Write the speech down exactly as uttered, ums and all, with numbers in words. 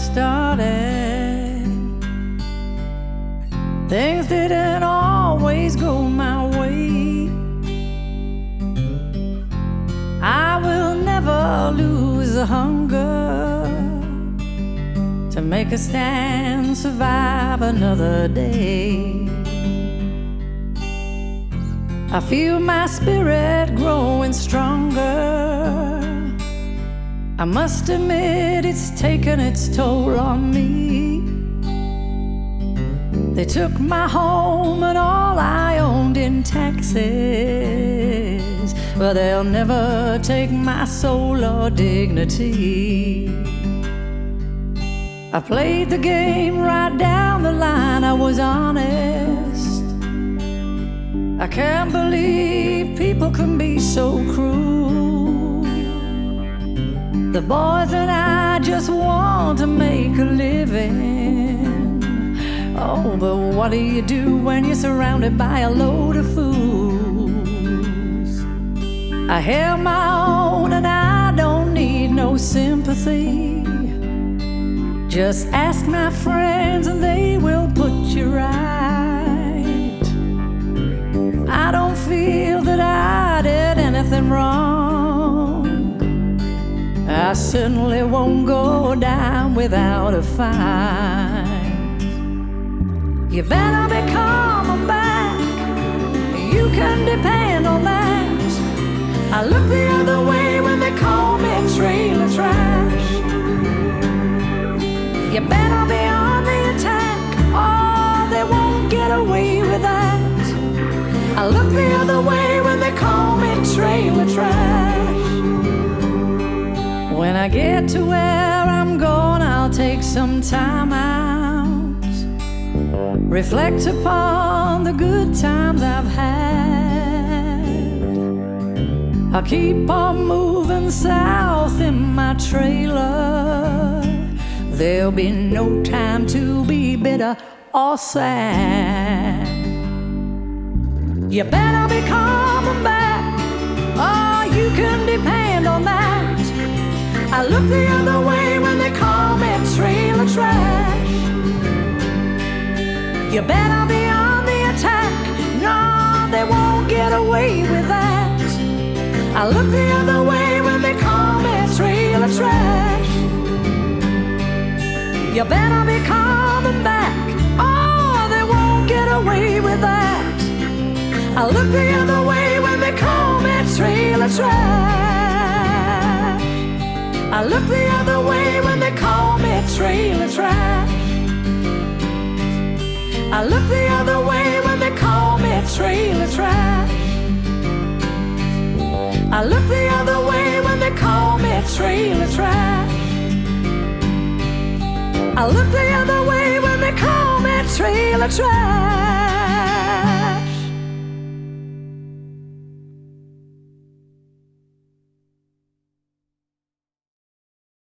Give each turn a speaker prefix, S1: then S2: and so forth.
S1: started, things didn't always go my way. I will never lose the hunger to make a stand, survive another day. I feel my spirit growing stronger. I must admit it's taken its toll on me. They took my home and all I owned in taxes, but they'll never take my soul or dignity. I played the game right down the line, I was honest. I can't believe people can be so cruel. The boys and I just want to make a living. Oh, but what do you do when you're surrounded by a load of fools? I held my own and I don't need no sympathy. Just ask my friends and they will put you right. I don't feel that I did anything wrong. I certainly won't go down without a fight. You better be coming back, you can depend on that. I look the other way when they call me trailer trash. You better be on the attack, or they won't get away with that. I look the other way when they call me trailer trash. When I get to where I'm going, I'll take some time out, reflect upon the good times I've had. I'll keep on moving south in my trailer. There'll be no time to be bitter or sad. You better be coming back, oh, you can depend on that. I look the other way when they call me trailer trash. You better be on the attack, no, they won't get away with that. I look the other way when they call me trailer trash. You better be coming back, oh, they won't get away with that. I look the other way when they call me trailer trash. I look the other way when they call me trailer trash. I look the other way when they call me trailer trash. I look the other way when they call me trailer trash. I look the other way when they call me trailer trash.